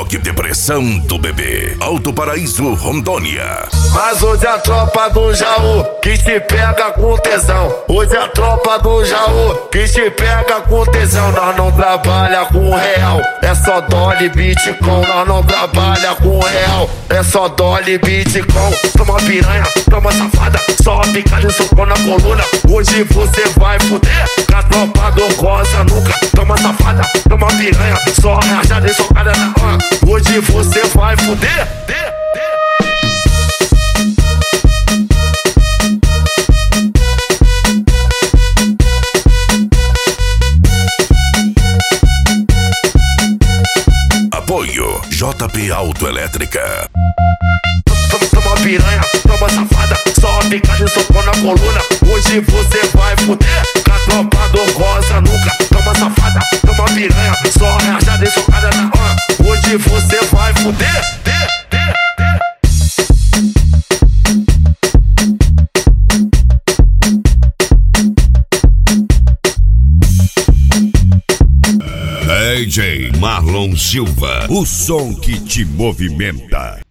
toque de pressão do bebê. Alto Paraíso, Rondônia. Mas hoje a tropa do Jaú que te pega com tesão. Hoje a tropa do Jaú que te pega com tesão. Nós não trabalha com real, é só dólar e Bitcoin. Nós não trabalha com real, é só dólar e Bitcoin. Toma piranha, toma safada, só picada e socou na coluna. Hoje você vai fuder com a tropa do Rosa Nuca. Toma safada, toma piranha, só rajada e socada na hora. Hoje você vai fuder. Apoio JP Autoelétrica. Toma piranha, toma safada, só picada e socou na coluna. Hoje você vai fuder com a tropa do Rosa Nuca. Toma safada, toma piranha, só rajada e socada na hora. Hoje você vai fuder. DJ Marlon Silva, o som que te movimenta.